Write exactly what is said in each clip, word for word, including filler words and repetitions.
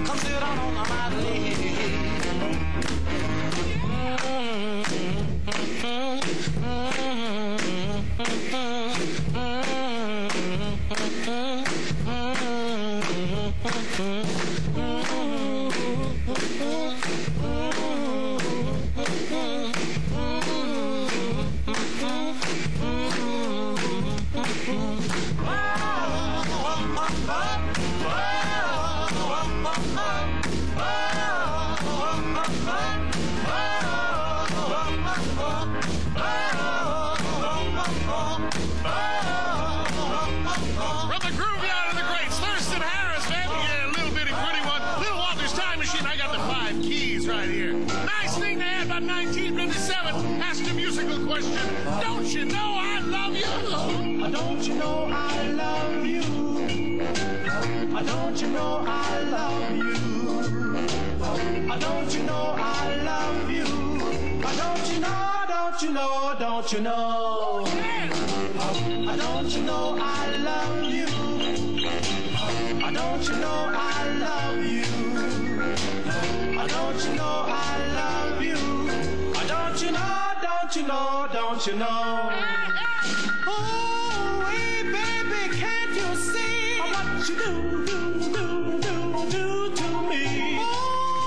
come sit down on my leg. Don't you know I love you? Don't you know I love you? Don't you know I love you? Don't you know I love you? Don't you know, don't you know, don't you know? Don't you know I love you? Don't you know I love you? Don't you know I love you? Don't you know, don't you know, don't you know? Oh, hey baby, can't you see what you do, do, do, do, do to me? Oh,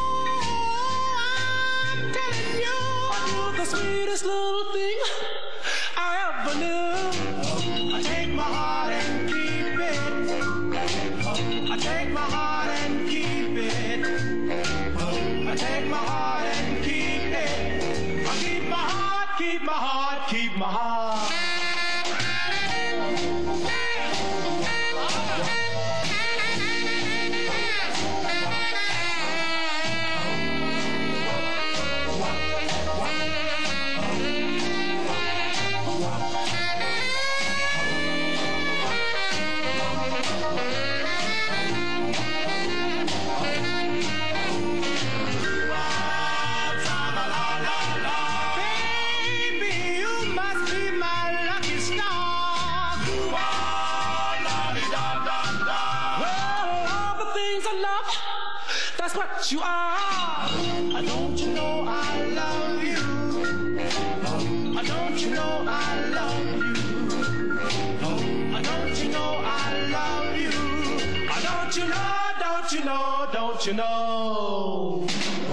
I'm telling you, you're the sweetest little thing I ever knew. I take my heart and keep it. I take my heart and keep it. I take my heart and keep it. I keep my heart, keep my heart, keep my heart. You are. Don't you know I love you? Don't you know I love you? Don't you know I love you? Don't you know? Don't you know? Don't you know?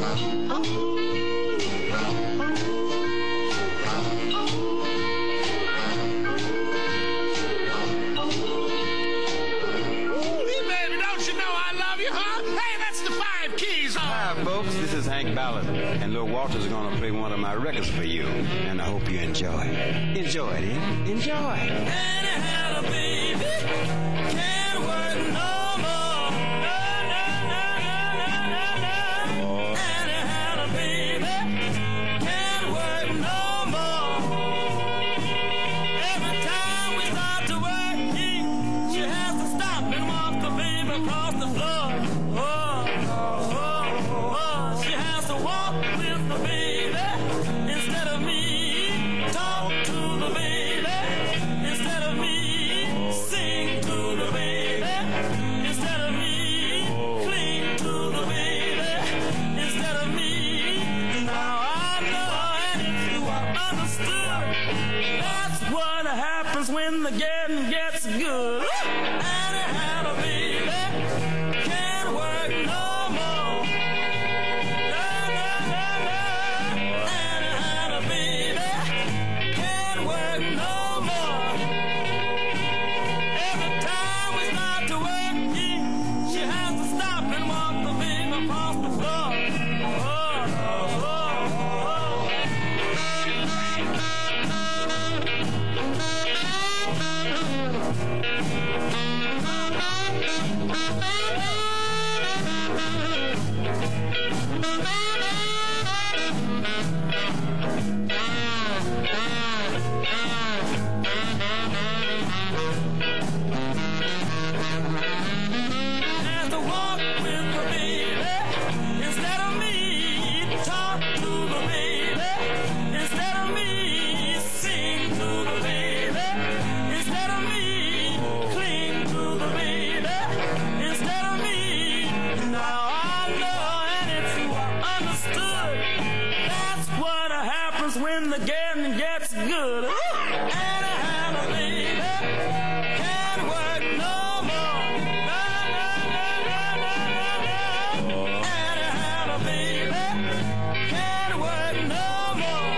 Folks, this is Hank Ballard, and Lil Walter's gonna play one of my records for you, and I hope you enjoy. Enjoy it, eh? Enjoy. Anyhow, baby, can't work no more. No, no, no, no, no, no, no. Anyhow, baby, can't work no more. Every time we start to work, she has to stop and walk the baby across the floor. Oh, oh, oh. She has to walk with the baby instead of me. Talk to the baby instead of me. Sing to the baby instead of me. Cling to the baby instead of me. Now I know, and if you understood, that's what happens when the getting gets good. And it had a baby can't work no more. Oh, times when the getting gets good. And I have a baby, can't work no more. No, no, no, no, no, no, no. And I have a baby, can't work no more.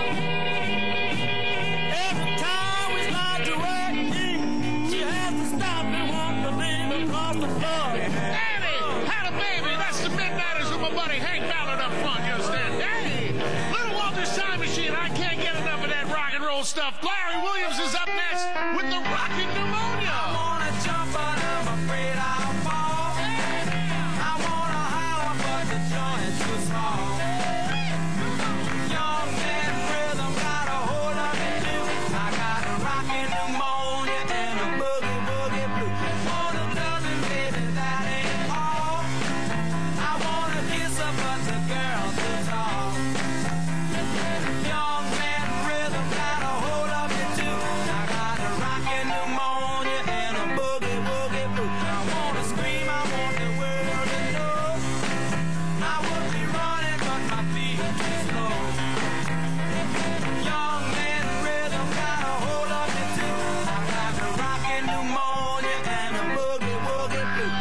Every time we start to work, she has to stop and walk the baby across the floor. Annie, had a baby. That's the Midnighters with my buddy Hank Ballard up front. You understand? Hey, Little Walter's Time Machine. I can't get enough of that rock and roll stuff. Larry Williams is up next with the Rockin' Pneumonia. I wanna jump, but I'm afraid I'll fall. I wanna holler, but the joint's too small. Young man rhythm got a hold of me too. I got a rockin' pneumonia and a boogie woogie blue. Wanna tell me, baby, that ain't all. I wanna kiss her, but the girl's too tall. Young man rhythm got a hold of me too. I got a rockin' pneumonia and a boogie woogie blue. I wanna scream, I want the world to know. I would be running, but my feet are too slow. Young man rhythm got a hold of me too. I got a rockin' pneumonia and a boogie woogie blue.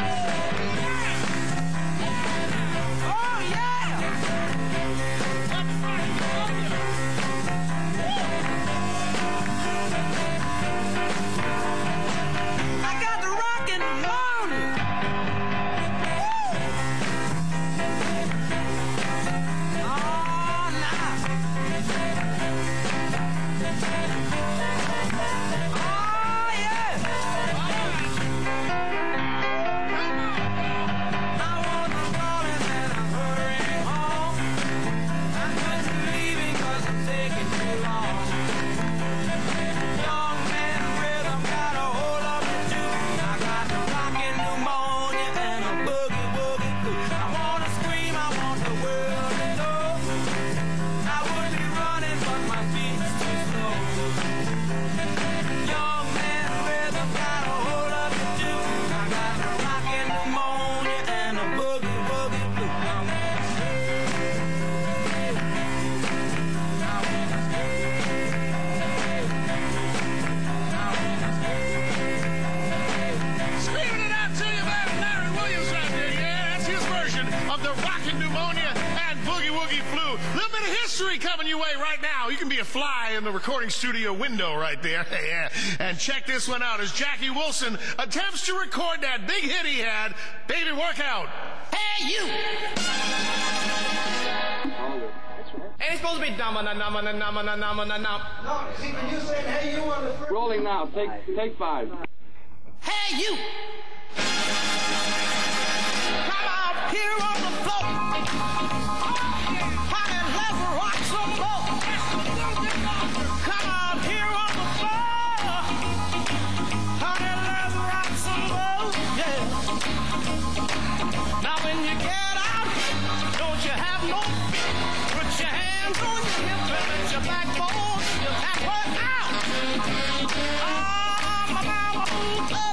Oh yeah! I got the rockin' pneumonia. Oh, nah. Oh, yeah. I want the calling and I'm hurrying home. I'm just leaving 'cause I'm taking too long. Young man rhythm got a hold of me too. I got the rockin' pneumonia and a boogie woogie blue. I wanna scream, I want the world to know. I would be running, but my feet's too slow. Young man rhythm got a hold of me too. I got the rockin' pneumonia and a boogie woogie blue. I wanna Screaming it out to you, man. Larry Williams right there. Yeah, that's his version of the Rockin' Pneumonia and Boogie Woogie Flu. A little bit of history coming your way right now. You can be a fly in the recording studio window right there. Yeah. And check this one out as Jackie Wilson attempts to record that big hit he had, Baby Workout. Hey, you! Ain't it supposed to be nama na nama na nama na nama na nama? No, see, when you said, hey, you on the first... Rolling now. Take take five. Hey, you! Come out here on the floor. Honey, let's rock some more. Come out here on the floor. Honey, let's rock some more. Yeah. Now when you get out, don't you have no fear. Put your hands on your hips and let your backbone. You can work out. Ah, my mama moved up.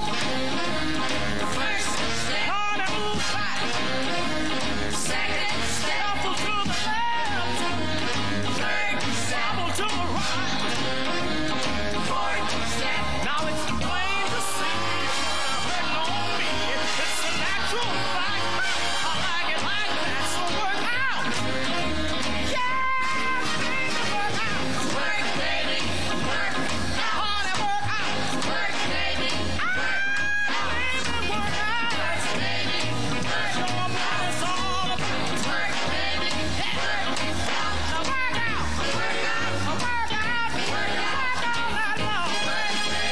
Honey, move back. Second step. Double to the left. Third step. Double to the right. Fourth step. Now it's plain to see. Hurting on me. It's a natural fact. I like it like that, so work out. Yeah, baby, work out. Work, baby, work. Honey, work out. Work, baby, work. Baby, work out. Work, baby, work. Show 'em what it's all about. Work, baby, work. Now work out. Work out. Work out. Work out. All night long. Work, baby,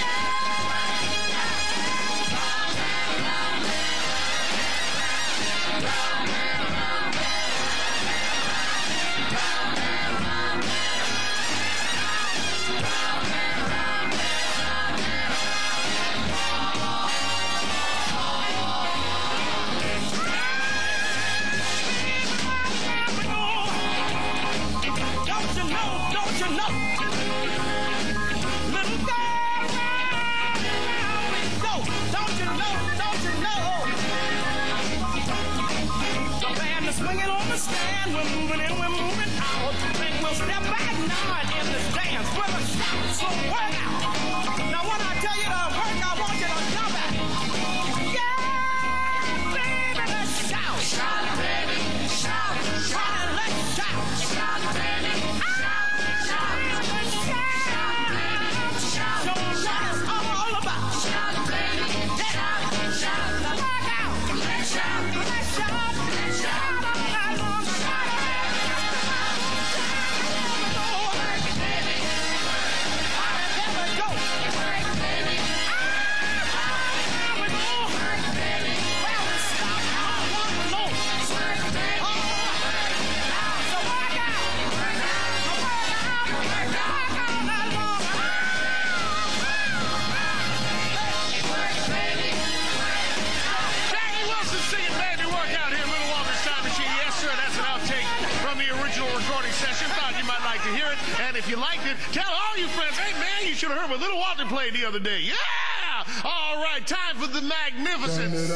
Don't you know, don't you know? Little girl, round we go. Don't you know, don't you know? The band is swinging on the stand. We're moving in, we're moving out. Think we'll step back now and with a shout. So work out. Now when I tell you to work, I want you to jump it. Yeah, baby, let's shout. Shout, baby, shout, shout, let's shout. Shout, baby, shout, shout, let's shout. Shout, show 'em what it's all about. Shout, baby, shout, shout, work out. Let's shout, let's shout, let's shout. And if you liked it, tell all your friends, hey, man, you should have heard what Little Walter played the other day. Yeah! All right, time for the Magnificence.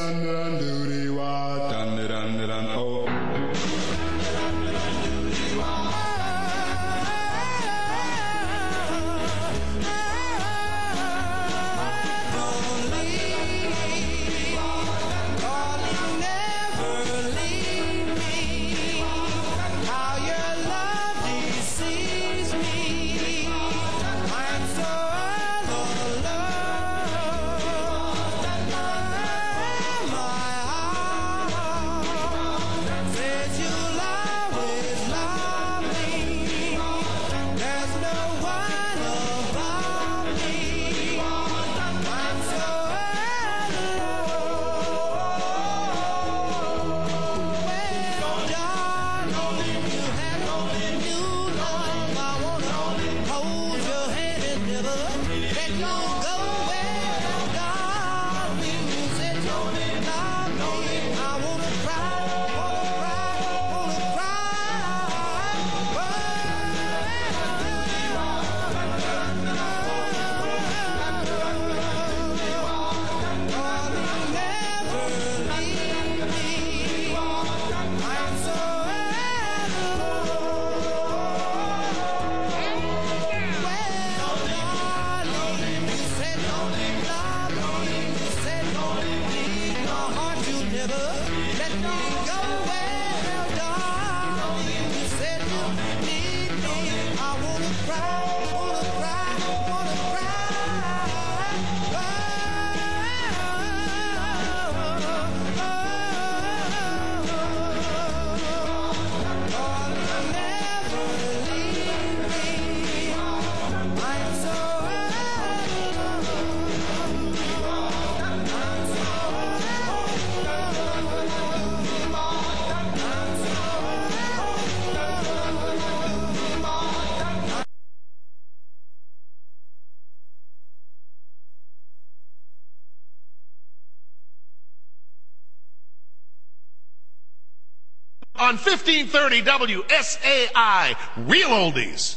On fifteen thirty W S A I, Real Oldies.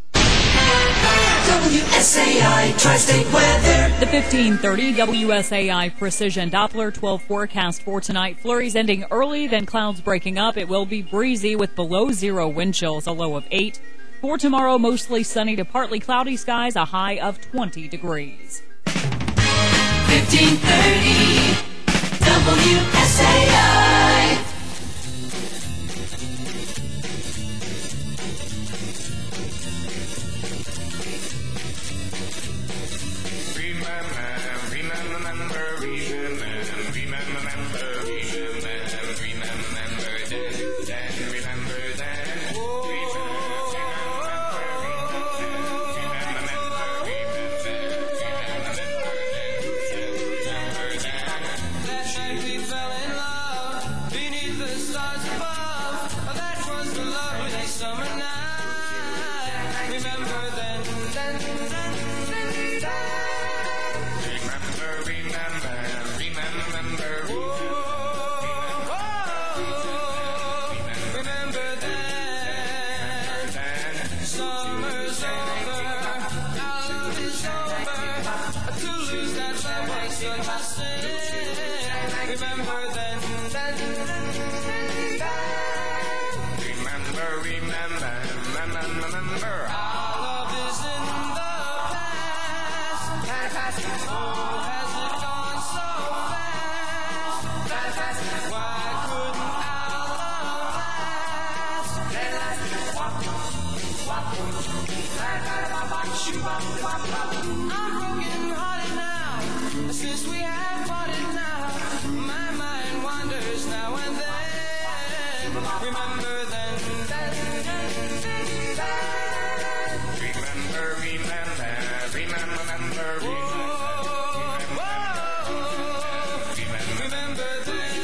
W S A I Tri-State Weather. The fifteen thirty W S A I Precision Doppler twelve forecast for tonight. Flurries ending early, then clouds breaking up. It will be breezy with below zero wind chills, a low of eight. For tomorrow, mostly sunny to partly cloudy skies, a high of twenty degrees. fifteen thirty W S A I. Remember, remember, remember, remember. Our love is in I'm broken hearted now, since we have parted now. My mind wanders now and then. Remember then, then, then, then, then. Remember, remember, remember, remember, remember. Remember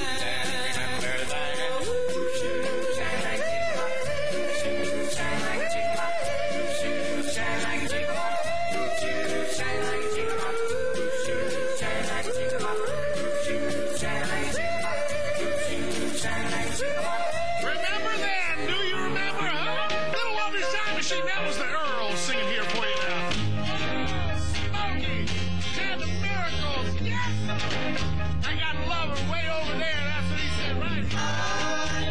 Remember then? Do you remember, huh? Little Walter's Time Machine, that was the Earl singing here for you now. Smokey and the Miracles, yes! I got Lover way over there, that's what he said, right?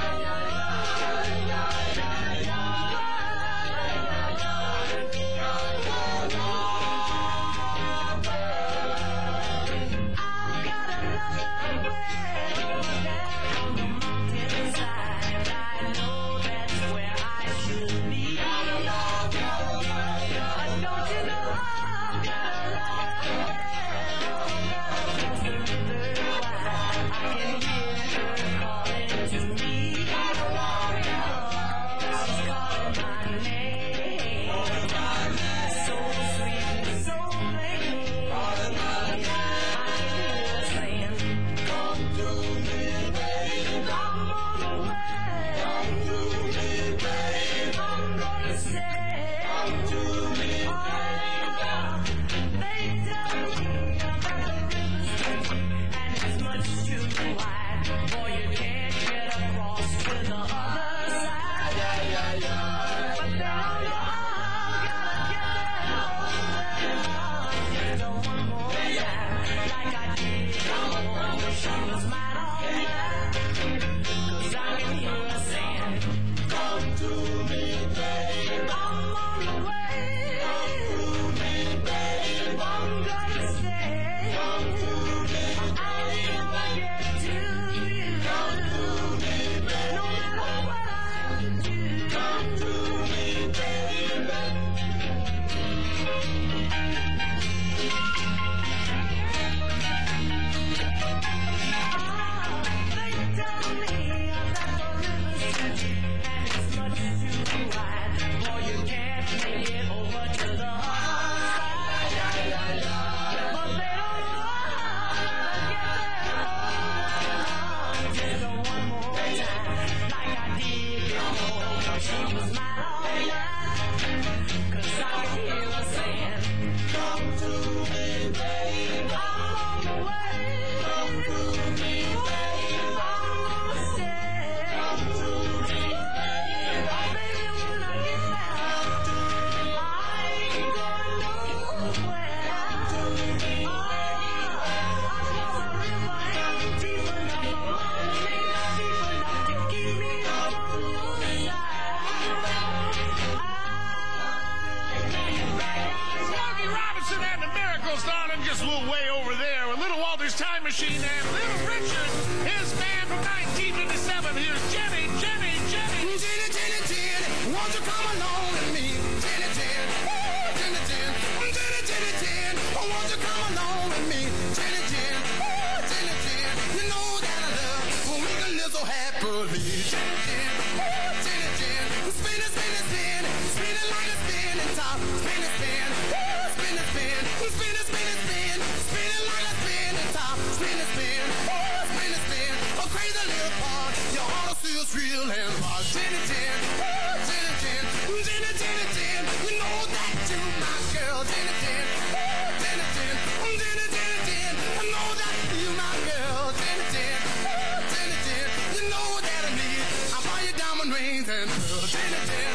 Time Machine and Little Richard, his band from nineteen fifty-seven. Here's Jenny, Jenny, Jenny. Jenny, Jenny, Jenny, won't you come along with me? Jenny, Jenny, oh, Jenny, Jenny, Jenny, Jenny, Jenny, oh, won't you come along with me? Jenny, Jenny, oh, Jenny, Jenny, you know that I love when we can live so happily. Jenny, Jenny, oh, Jenny, Jenny, spin it, spin it, spin it, spin it like a spinning top. Spin it, spin, oh, spin it, spin, spin it, spin it, spin, spin it like a spinning top. Spin it, spin, oh, spin it, spin, a crazy little part. Your heart feels real and hard. Jenny, Jenny, oh, Jenny, Jenny, Jenny, Jenny, Jenny, you know that you my girl. Jenny, Jenny, oh, Jenny, Jenny, Jenny, Jenny, Jenny, I know that you my girl. Jenny, Jenny, oh, Jenny, Jenny, you know that I need. I buy you diamond rings and pearls. Jenny, Jenny.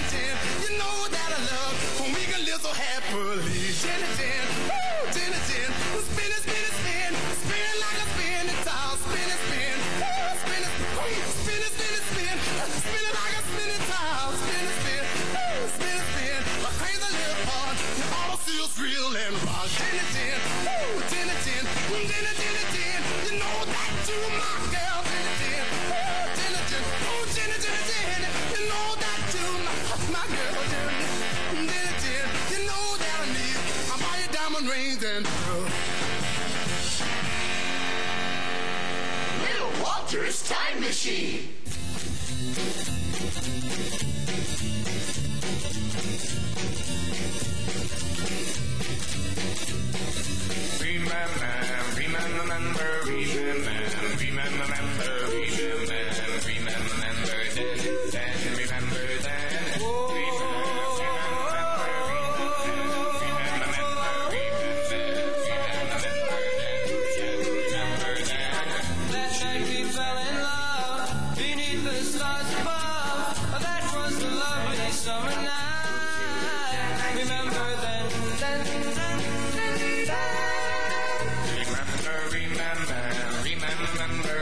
Jenny, Jenny, oh, Jenny, Jenny, Ooh, ten to ten, ten to ten to ten. You know that you my girl. Ten to ten, ooh, ten to ten, ooh, ten to ten to ten. You know that you my, my girl. Ten to ten, you know that I need. I buy you diamond rings and pearls. Little Walter's Time Machine. Remember, remember, remember, remember, remember, remember, remember, remember, then, then, remember, then. That night we fell in love beneath the stars above. That was the lovely summer night. Remember then, then, then, then, then. Remember, remember, remember, remember,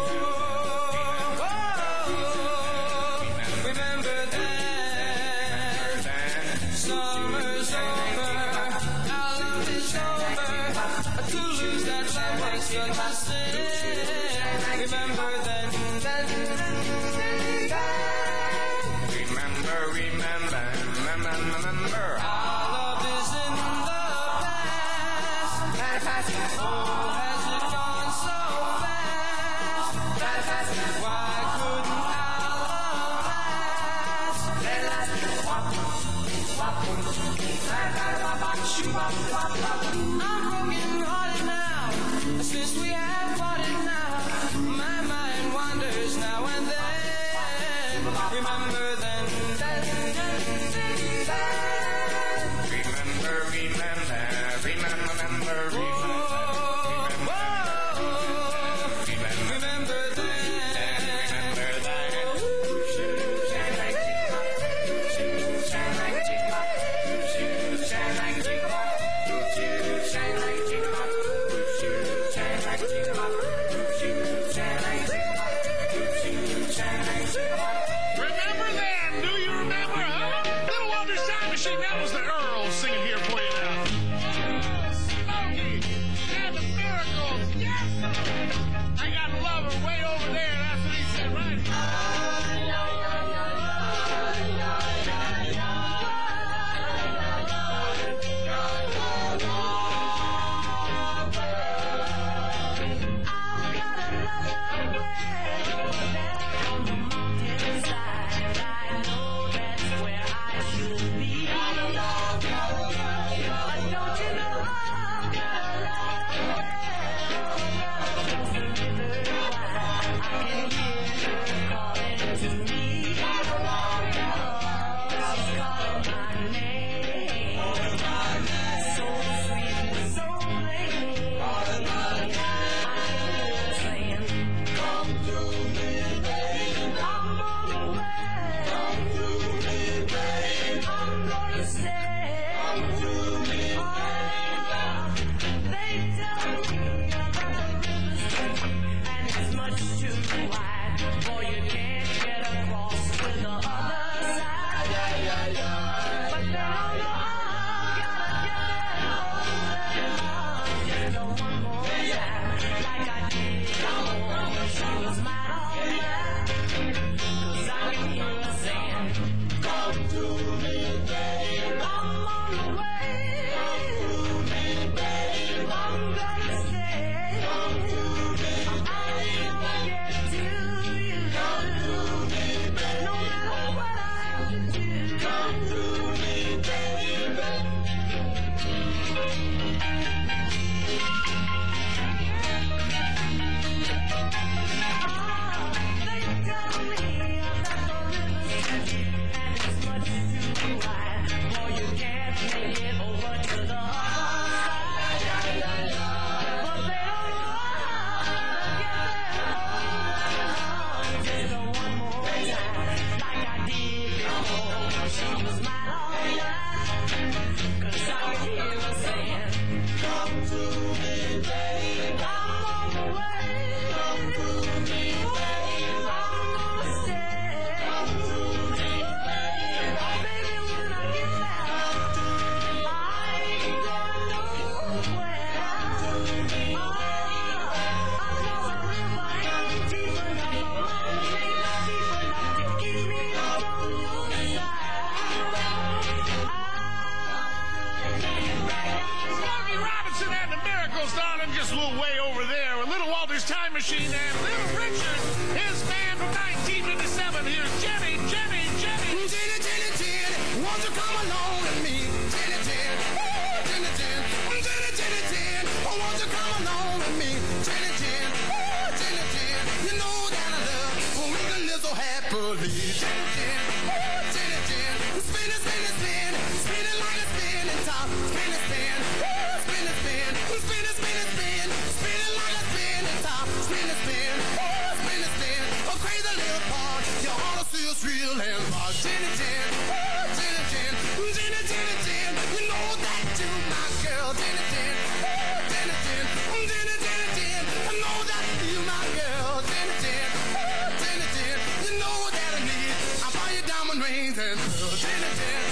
Remember then, summer's over, our love is over. To lose that love was such a sin. Remember then, then, then, then, then. remember, remember, remember, remember. Our love is in the past. Oh, has it gone so fast? Why couldn't our love last? I'm broken hearted now, since we have parted now. My mind wanders now and then. Remember then, then, then, then, then. Remember, remember, remember, remember, remember, Remember then. remember that. Remember then? Do you remember, huh? Little Walter's Time Machine, that was the Earls singing here for you now. Smokey and the Miracles, yes, sir. I got a lover way over there, that's what he said, right? Where Charles Darling, just a little way over there. A Little Walter's Time Machine and Little Richard, his band from nineteen fifty-seven. Here's Jenny, Jenny, Jenny. Jenny, Jenny, Jenny, won't you come along with me? Jenny, Jenny, oh, Jenny, Jenny, Jenny, Jenny, Jenny, oh, won't you come along with me? Jenny, Jenny, oh, Jenny, Jenny, you know that I love when we can live so happily. Jenny, Jenny, oh, Jenny, Jenny, spin it, spin it, spin it, spin it like a spinning top. Spin it, spin, oh, spin it, spin, spin it, spin it, spin, spin it like a spinning top. Spin it, spin, oh, spin it, spin, a crazy little part. You ought to see us real and rock. Jenny, Jenny, oh, Jenny, Jenny, Jenny, Jenny, Jenny, you know that you my girl. Jenny, Jenny, oh, Jenny, Jenny, Jenny, Jenny, Jenny, I know that you my girl. Jenny, Jenny, oh, Jenny, Jenny, you know that I need. I buy you diamond rings and pearls. Jenny, Jenny.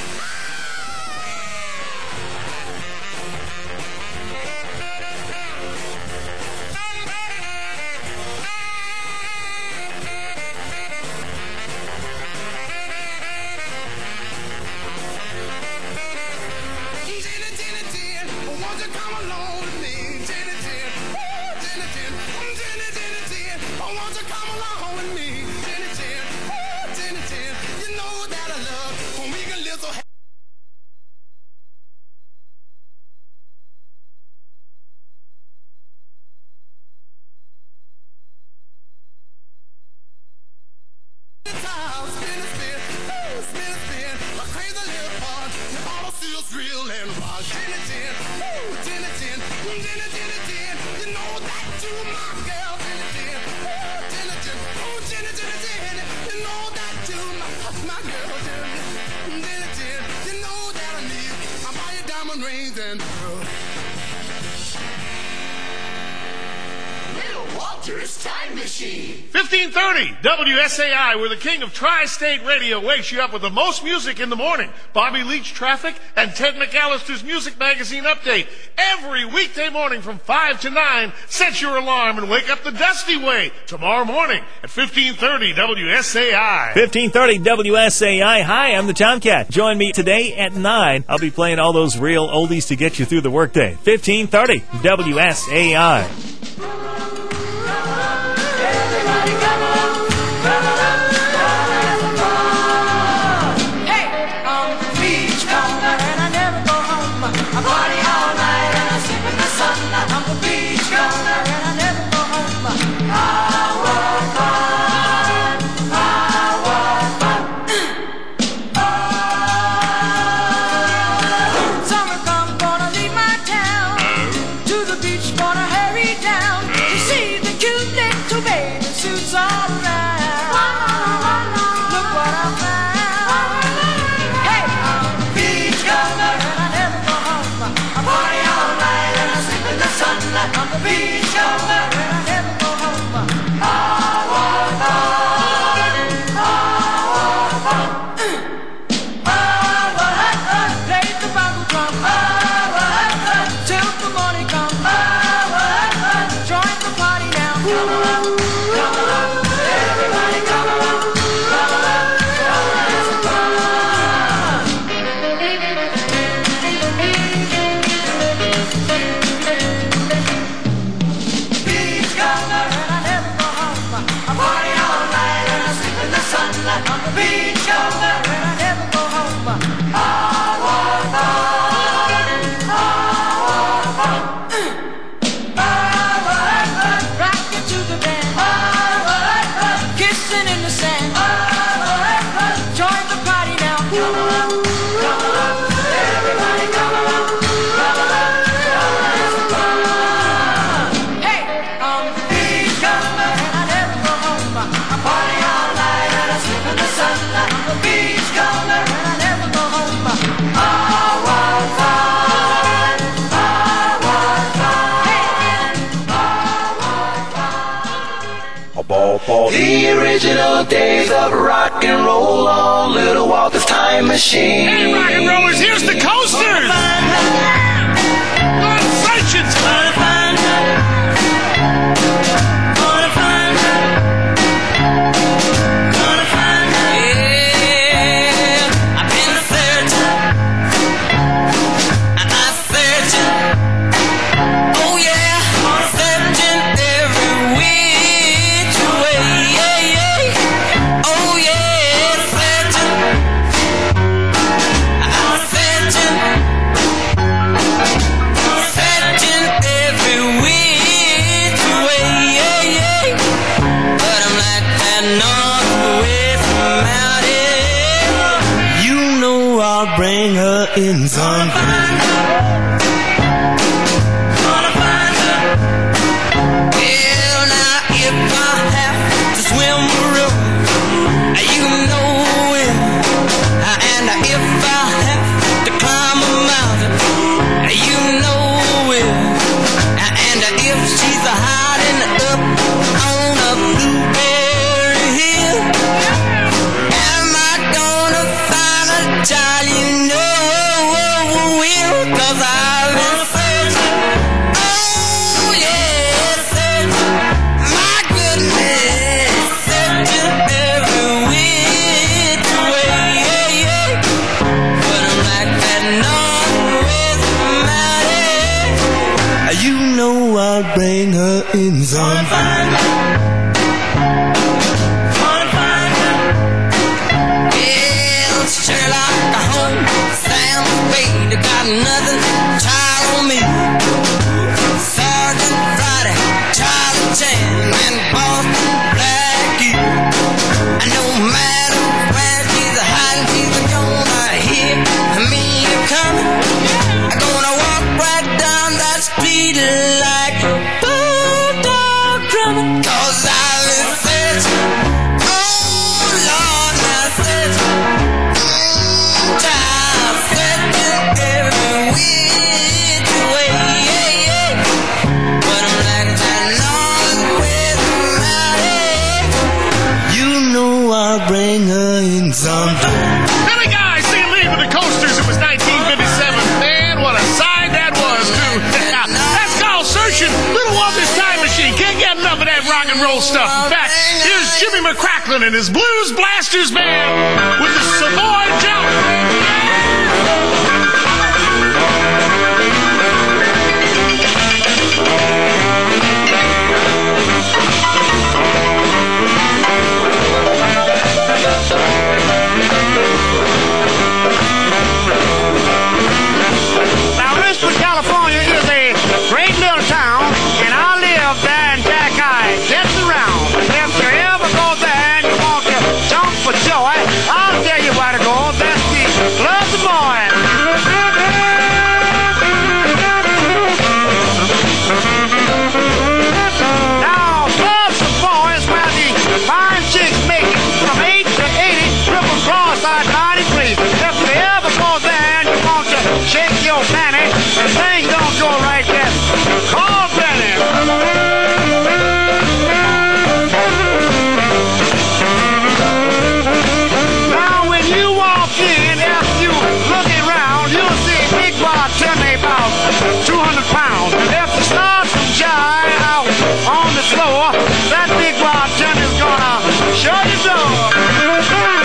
Jenny, Jenny, Jenny, won't you come along with me? Jenny, Jenny, oh, Jenny, Jenny, Jenny, Jenny, Jenny, oh, won't you come along with me? Jenny, Jenny, oh, Jenny, Jenny, you know that I love when we can live so happy. Spin, spin, oh, spin, spin, a crazy little part. You ought to see us real and rock. Jenny, Jenny, oh, Jenny, Jenny, Jenny, Jenny, Jenny, you know that you my girl. Jenny, Jenny, oh, Jenny, Jenny, oh, Jenny, Jenny, Jenny, you know that you my, my girl. Jenny, Jenny, Jenny, you know that I need. I buy you diamond rings and pearls. Little Walter's Time Machine. fifteen thirty, W S A I, where the king of Tri-State Radio wakes you up with the most music in the morning. Bobby Leach Traffic and Ted McAllister's Music Magazine Update. Every weekday morning from five to nine, set your alarm and wake up the Dusty Way. Tomorrow morning at fifteen thirty, W S A I. fifteen thirty W S A I. Hi, I'm the Tomcat. Join me today at nine. I'll be playing all those real oldies to get you through the workday. fifteen thirty W S A I. The original days of rock and roll on Little Walter's Time Machine. Hey, rock and rollers, here's the coasters! On Session time! Oh yeah. in Zone bring her in Zone yeah, Sherlock Holmes, Sam Spade, got nothing, child on me. Sergeant Friday, Charlie Chan, and Boston Blackie. No matter where she's hiding, she's gonna hear me coming. I'm gonna walk right down that street like a bulldog drumming. Cause I was such, oh Lord, I said, mm, child, searching every which way, yeah, yeah. But I'm like that Lord with my head. You know I'll bring her in sometime. Billy Guy, see Lee with the Coasters. It was nineteen fifty-seven. Man, what a side that was, too. That's called Searching Little Walter's Time Machine. Can't get enough of that rock and roll stuff. In fact, here's Jimmy McCracklin and his Blues Blasters Band with the Savoy Jump. Now, Richmond, California is a great little town, and I live there in Jackeye, just around. If you ever go there and you want to jump for joy, I'll tell you where to go. That's the Club the Boy. Now, Club the Boy is where the fine chicks make it from eight to eighty, triple cross I ninety-three. If you ever go there and you want to shake your fanny, and things don't go right there, call Benny. Now, when you walk in, if you look around, you'll see a big bartender about two hundred pounds. And if you start to jive out on the floor, that big bartender's gonna shut your door.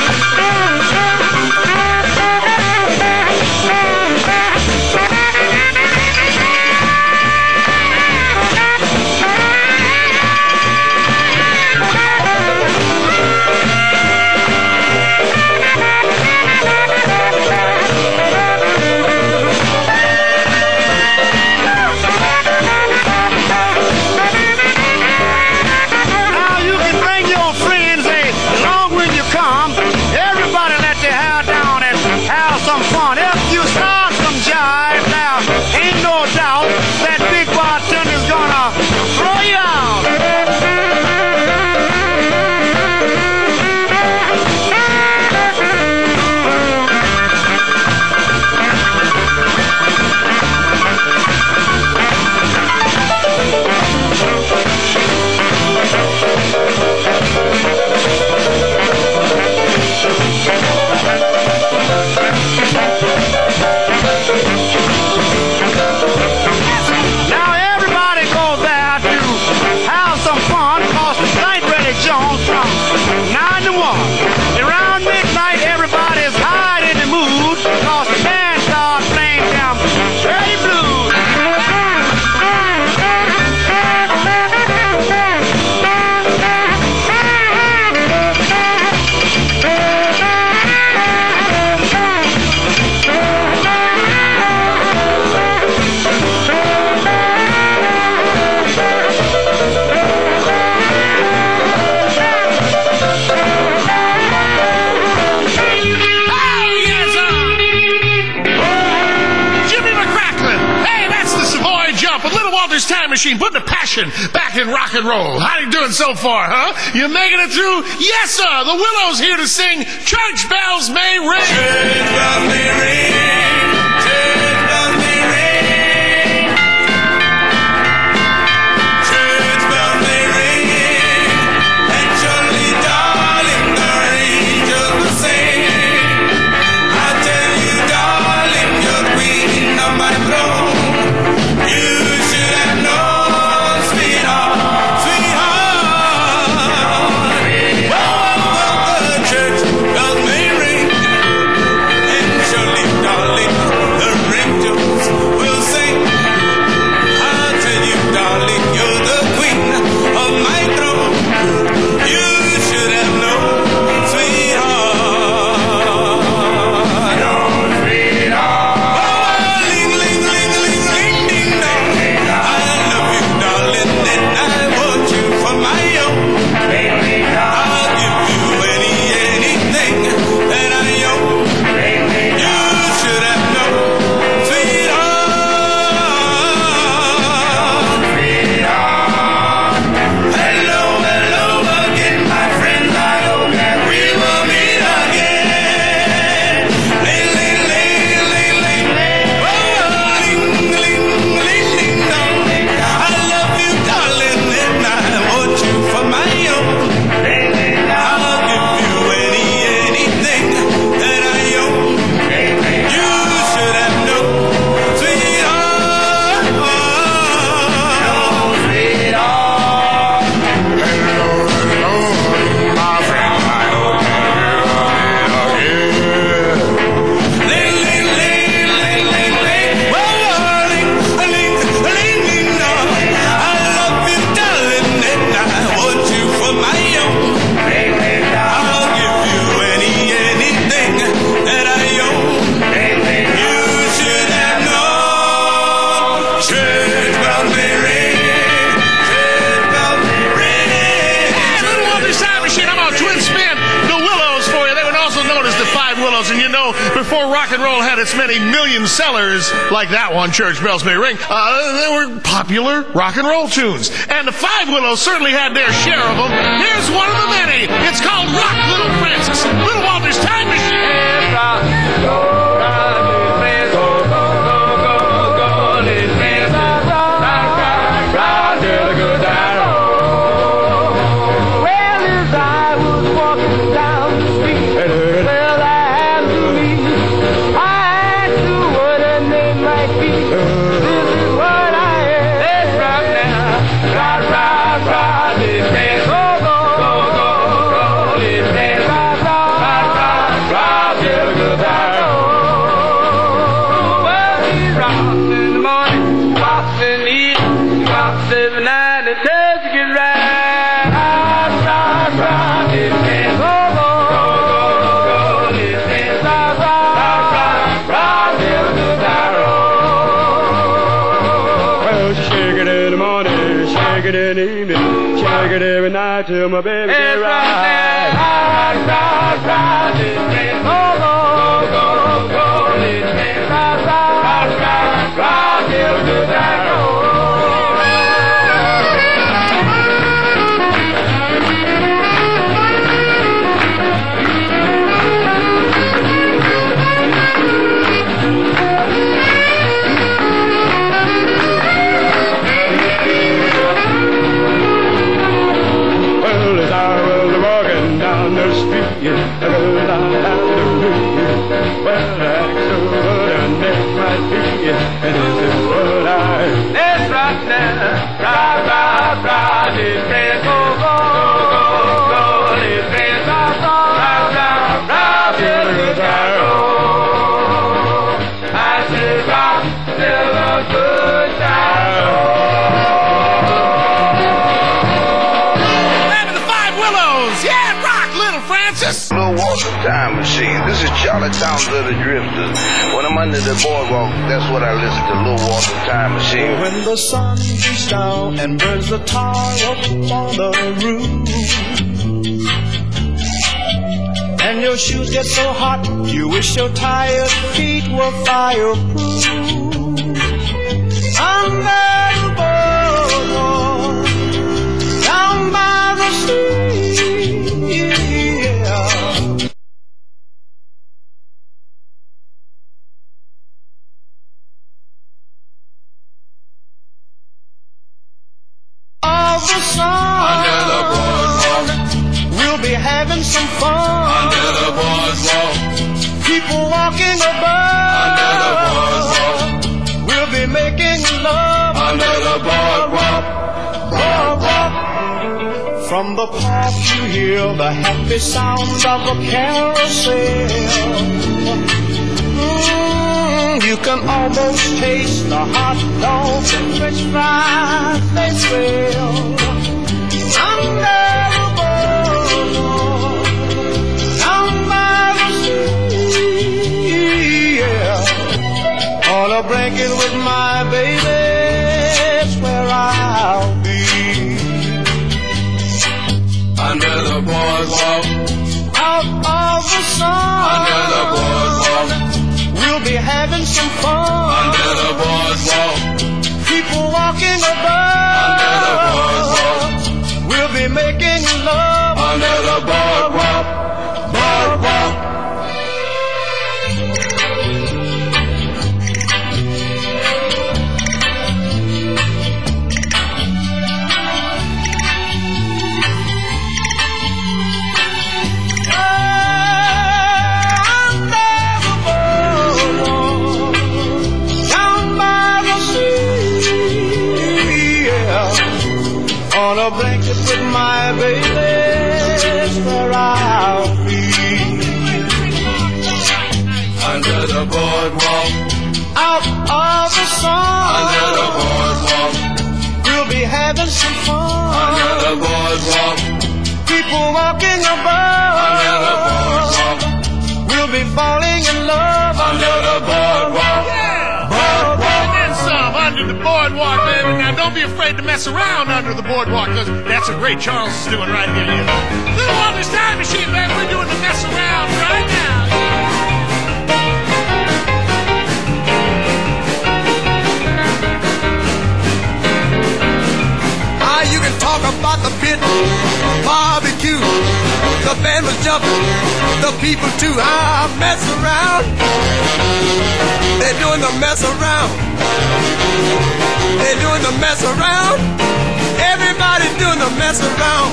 Time Machine, putting the passion back in rock and roll. How you doing so far, huh? You making it through? Yes, sir. The Willows here to sing Church Bells May Ring. Church bells may ring, church bells may ring, church bells may ring, and surely, darling, the angels will sing. I tell you, darling, you're queen of my throne. You should have known, sweetheart, sweetheart. Oh, the church bells may ring, and surely, darling, the angels will sing. I'll tell you, darling, you're the queen of my throne. You should have known, sweetheart. Known, sweetheart. Oh, ling, ling, ling, ling, ling, ding, dong. I love you, darling, and I want you for my own. I'll give you any, anything that I own. You should have known, sweetheart. Hello, hello again, my friends. I hope that we will meet again. Ling, ling, ling, ling, ling, ling. Oh, ling, ling, ling, ling, dong. I love you, darling, and I want you for my own. I'll give you any, anything that I own. You should have known, sweetheart. Hello, hello, my friend. I hope that Ling, ling, ling, ling, ling, ling. Oh, ling, ling, ling, ling, dong. I love you, darling, and I want you for my own. I'll give you any, anything that I own. You should have known. Church bells may ring, church bells may ring. Hey, Little Walter's Time Machine. I'm on Twin Spin. The Willows for you. They were also known as the Five Willows. And you know, before rock and roll had its many million sellers, like that one, Church Bells May Ring, uh, they were popular rock and roll tunes. And the Five Willows certainly had their share of them. Here's one of the many. It's called Rock Little Francis. Little Walter's Time Machine. Well, as I was walking down the street, well, I asked me, I asked you what her name might be. This is what I am. Let's rock now. Rock, rock, rock, let's dance. Go, go, go, go, go, let's dance. Rock, rock, rock, rock, rock, till the good time. Well, he rocks in the morning, rocks in the evening, rocks every night, it does get right. Rock, rock, rock, let's dance. Go, go, go, go, go, let's dance. Rock, rock, rock, rock, till the good time. Well, she shake it in the morning, shake it in the evening, shake it every night till my baby Let's get rock right. now. Rock, rock, rock, let's dance. Go, go, go, go, let's dance. Rock, rock, rock, rock, till the good time. Well, as I was walking down the street, I go down, down the street. Well, that's so what her name might be, and this is what I. Let's rock now. Rock, rock, rock, let's dance. Go, go, go, go, let's dance. Rock, rock, rock, rock, till the good time. I said rock till the good time. And the Five Willows. Yeah, rock, Little Francis. Little Walter Time Machine. This is Charlie Towns of the Drifters. When I'm under the boardwalk, that's what I listen to. Little Walter Time Machine. When the sun beats down and burns the tar up on the roof, and your shoes get so hot, you wish your tired feet were fireproof. Under the From the park you hear the happy sound of a carousel. Mm, you can almost taste the hot dogs and french fries they sell. Under the boardwalk, down by the sea, yeah. On a blanket with my baby, it's where I'll be. Under the boardwalk, out of the sun, under the boardwalk, we'll be having some fun. Under the boardwalk, people walking above. Under the boardwalk, we'll be making love. Under the boardwalk, boardwalk. On a blanket with my baby, is where I'll be. Under the boardwalk, out of the sun, under the boardwalk, we'll be having some fun. Under the boardwalk, people walking above. Under the boardwalk, we'll be falling in love. Under the boardwalk, Yeah! boardwalk. And then some under the boardwalk, baby. Now don't be afraid to mess around under the boardwalk, because that's what Ray Charles is doing right here. Yeah. Little Walter's Time Machine, baby. We're doing the mess around right now. Ah, you can talk about the pit, barbecue. The band was jumping, the people too. Ah, mess around. They're doing the mess around. They're doing the mess around. Everybody's doing the mess around.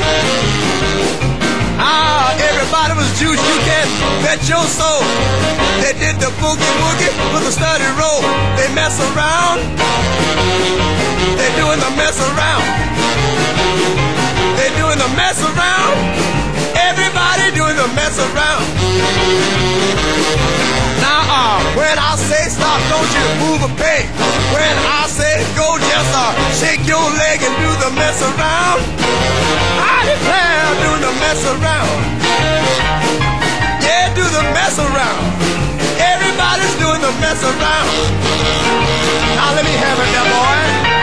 Ah, everybody was juiced, you can bet your soul. They did the boogie woogie with a study roll. They mess around. They're doing the mess around. They're doing the mess around. Everybody doing the mess around. Now, uh, when I say stop, don't you move a peg. When I say go, just uh, shake your leg and do the mess around. I declare doing the mess around. Yeah, do the mess around. Everybody's doing the mess around. Now let me have it there, boy.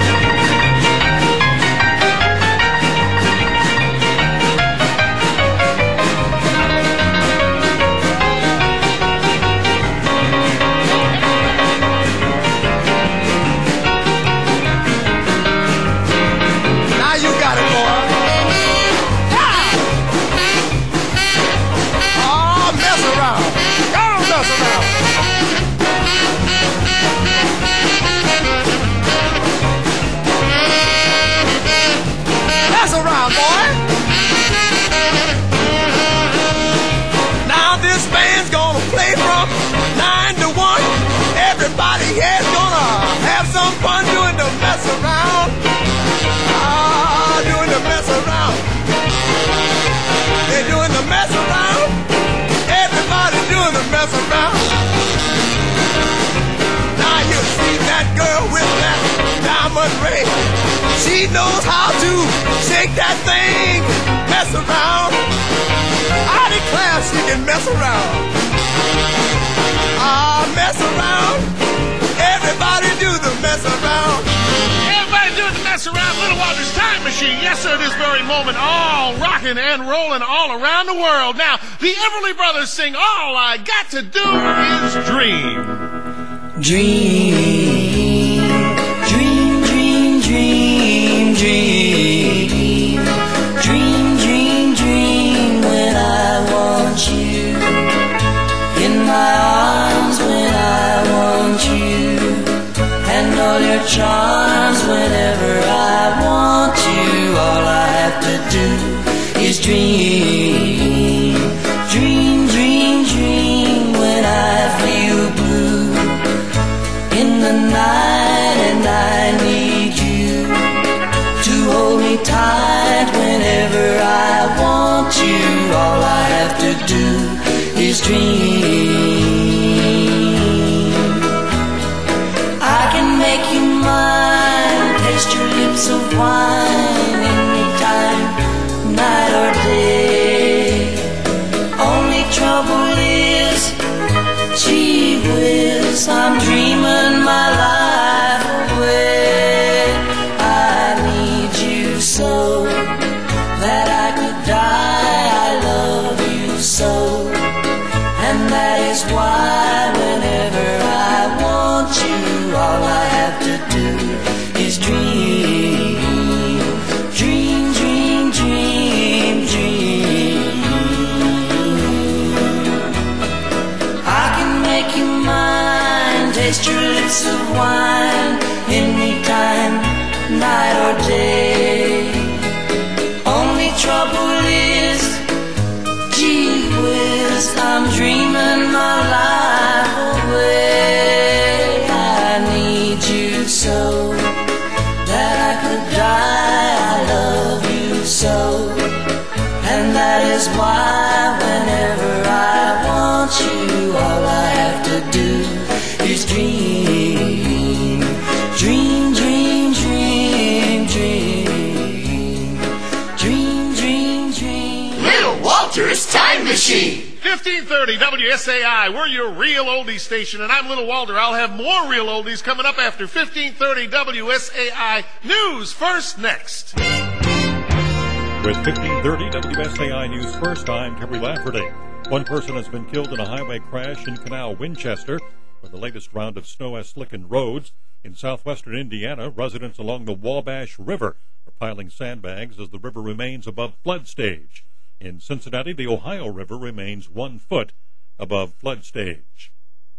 Here's gonna have some fun doing the mess around. Ah, doing the mess around. They're doing the mess around. Everybody doing the mess around. Now you see that girl with that diamond ring. She knows how to shake that thing, mess around. I declare she can mess around. Ah, mess around. Everybody do the mess around. Everybody doing the mess around. Little Walter's Time Machine. Yes, sir, this very moment. All rocking and rolling all around the world. Now, the Everly Brothers sing All I Got to Do Is Dream. Dream, dream, dream, dream, dream. Dream, dream, dream when I want you. In my arms when I want you. And all your charms whenever I want you. All I have to do is dream. Dream, dream, dream when I feel blue. In the our day. Only trouble is, gee whiz, I'm dreaming my life away. I need you so that I could die. I love you so, and that is why whenever I want you, all I have to do is dream, dream, dream, dream, dream, dream, dream, dream. Little Walter's Time Machine. fifteen thirty W S A I, we're your real oldies station, and I'm Little Walter. I'll have more real oldies coming up after fifteen thirty W S A I News First next. With fifteen thirty W S A I News First, I'm Terry Lafferty. One person has been killed in a highway crash in Canal, Winchester, where the latest round of snow has slickened roads. In southwestern Indiana, residents along the Wabash River are piling sandbags as the river remains above flood stage. In Cincinnati, the Ohio River remains one foot above flood stage.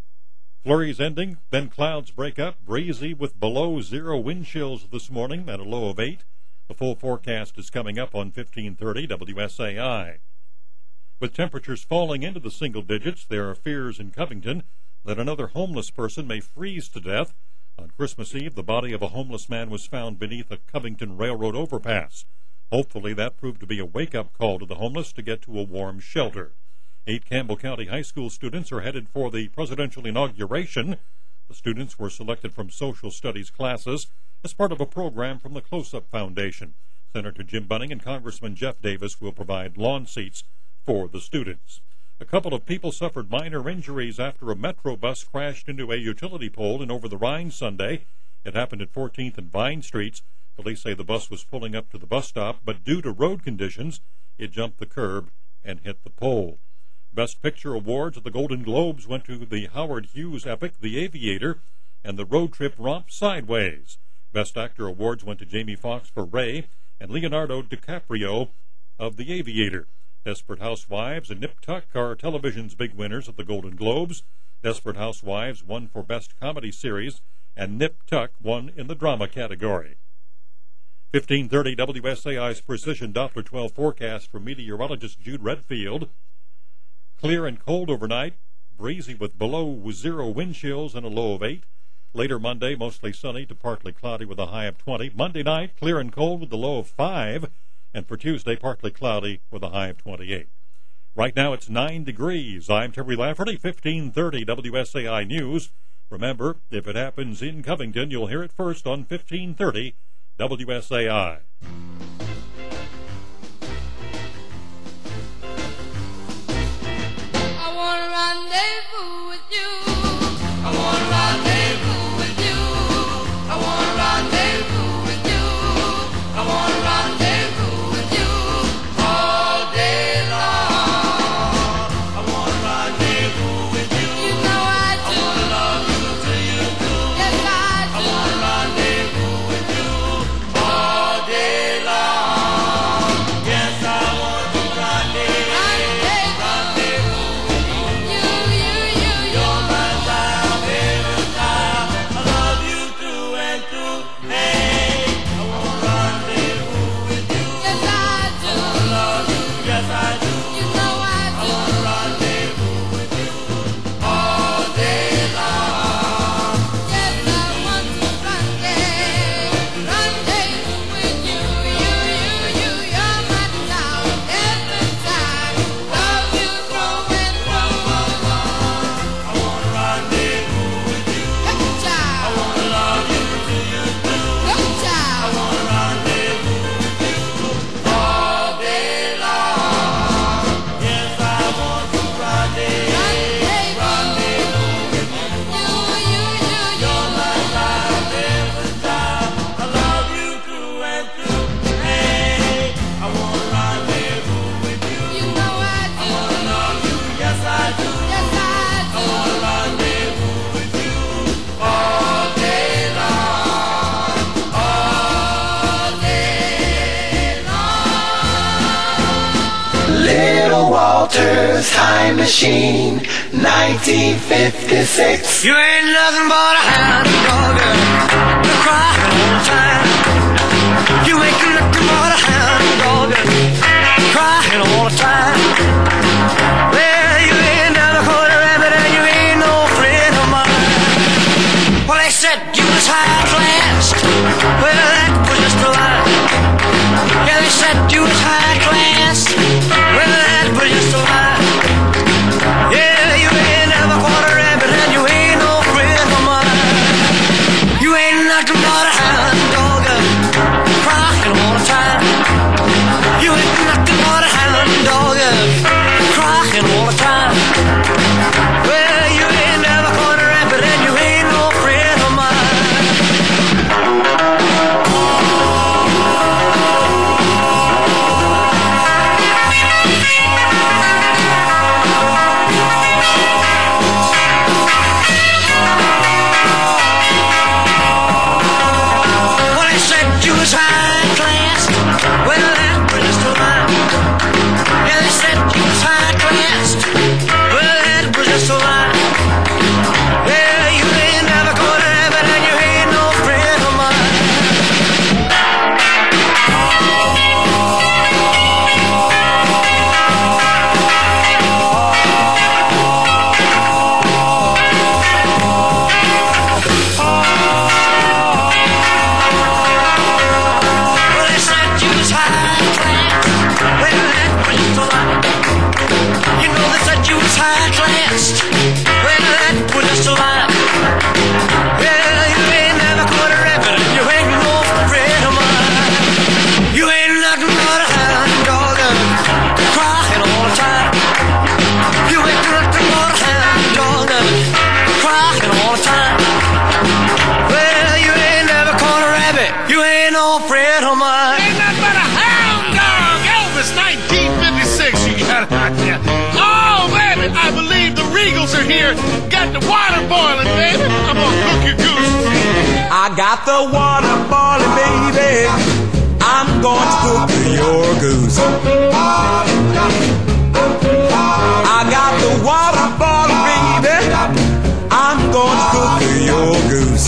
Flurries ending, then clouds break up, breezy with below zero wind chills this morning at a low of eight. The full forecast is coming up on fifteen thirty W S A I. With temperatures falling into the single digits, there are fears in Covington that another homeless person may freeze to death. On Christmas Eve, the body of a homeless man was found beneath a Covington Railroad overpass. Hopefully that proved to be a wake-up call to the homeless to get to a warm shelter. Eight Campbell County High School students are headed for the presidential inauguration. The students were selected from social studies classes as part of a program from the Close-Up Foundation. Senator Jim Bunning and Congressman Jeff Davis will provide lawn seats for the students. A couple of people suffered minor injuries after a Metro bus crashed into a utility pole in Over the Rhine Sunday. It happened at fourteenth and Vine Streets. Police say the bus was pulling up to the bus stop, but due to road conditions, it jumped the curb and hit the pole. Best Picture awards at the Golden Globes went to the Howard Hughes epic The Aviator and the road trip romp Sideways. Best Actor awards went to Jamie Foxx for Ray and Leonardo DiCaprio of The Aviator. Desperate Housewives and Nip Tuck are television's big winners at the Golden Globes. Desperate Housewives won for Best Comedy Series, and Nip Tuck won in the drama category. fifteen thirty W S A I's Precision Doppler twelve forecast from meteorologist Jude Redfield. Clear and cold overnight, breezy with below zero wind chills and a low of eight. Later Monday, mostly sunny to partly cloudy with a high of twenty. Monday night, clear and cold with a low of five. And for Tuesday, partly cloudy with a high of twenty-eight. Right now, it's nine degrees. I'm Terry Lafferty, fifteen thirty W S A I News. Remember, if it happens in Covington, you'll hear it first on fifteen thirty W S A I. I want to rendezvous with you. I want to rendezvous with you. I want to rendezvous with you. I want to rendezvous with you all day long. I want to rendezvous with you. You know I do. I want to love you till you do. Yes, I do. I want to rendezvous with you all day long. Yes, I want to rendezvous. Rendezvous with you. You, you, you, you. You're my child, baby child. I love you through and through. Hey, I want to rendezvous with you. Yes, I do. I want to love you. Yes, I do. You know I do. I want to rendezvous with you all day long. Yes, I want to rendezvous, rendezvous with you. You, you, you. You're my child every time. Love you through and through. I want to rendezvous with you. Hey, child. I want to love you till you do. Hey, child. I want to rendezvous with you all day long. Yes, I want to rendezvous, rendezvous with you. You, you, you, you. You're my child every time. I love you through and through. Hey, I want to rendezvous with you. You know I do. I want to love you. Yes, I do. Yes, I do. I want to rendezvous with you all day long. All day long. Little Walter's Time Machine, nineteen fifty-six. You ain't nothing but a hound dog, girl. You cry all the time. You ain't no friend of mine. Ain't nothing but a hound dog. Elvis, nineteen fifty-six. You got it out there. Oh, baby, I believe the Regals are here. Got the water boiling, baby. I'm gonna cook your goose. I got the water boiling, baby. I'm going to cook your goose. I got the water boiling, baby. I'm going to cook your goose.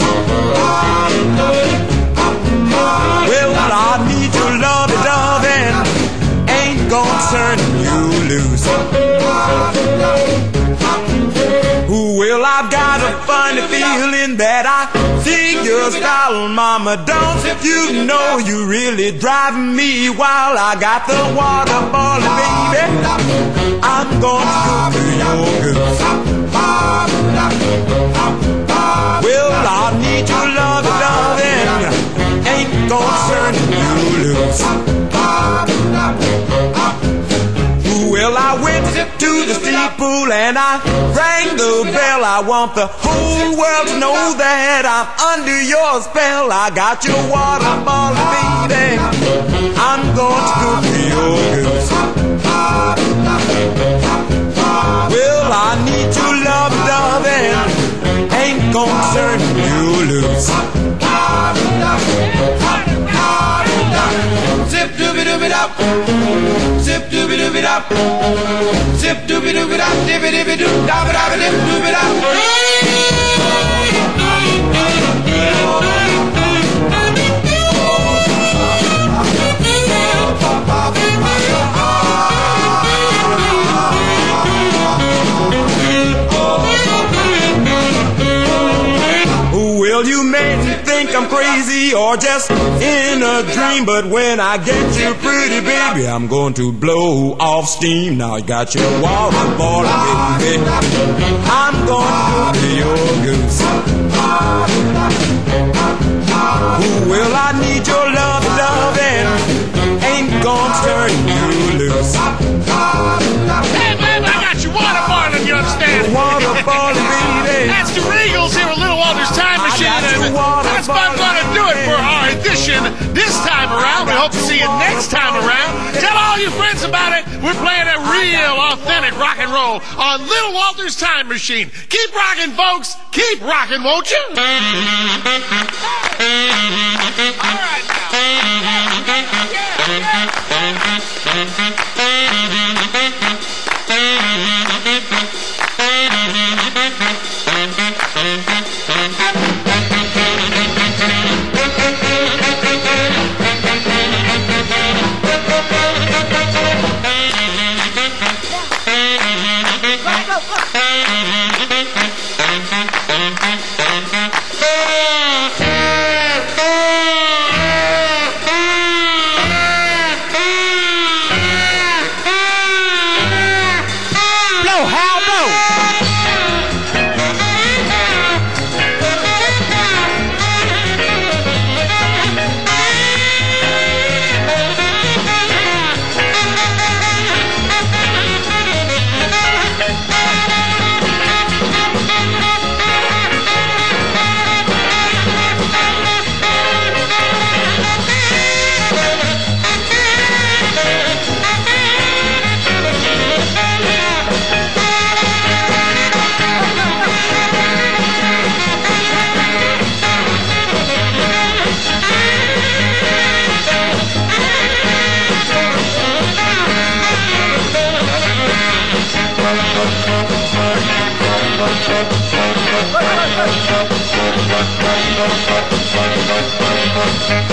Well, I need your love, loving. Ain't gonna turn you loose. Well, I've got a funny feeling that I see your style, mama. Don't you know you really driving me wild? I got the water boiling, baby. I'm gonna cook your goose. Well, I need your love, loving. Ain't gonna turn you loose. Well, I went to the steeple and I rang the bell. I want the whole world to know that I'm under your spell. I got your water boiling, baby. I'm going to cook your goose. Well, I need your love, loving. Ain't gonna turn you loose. Zip dooby dooby dop, zip dooby dooby dop, zip dooby dooby dop, dibby dibby doo, dabba dabba dip dooby dop. Well, you may think I'm crazy or just in a dream, but when I get you pretty, baby, I'm going to blow off steam. Now you got your water boiling, baby. I'm going to cook your goose. Well, I need your love, loving. Ain't gonna turn you loose. Hey, baby, I got your water boiling, you understand? Water boiling, baby. That's the Regals here at Little Walter's Time Machine. And that's about going to do it for our edition this time around. We hope to see you next time around. Tell all your friends about it. We're playing a real, authentic rock and roll on Little Walter's Time Machine. Keep rocking, folks. Keep rocking, won't you? All right, now. Thank you.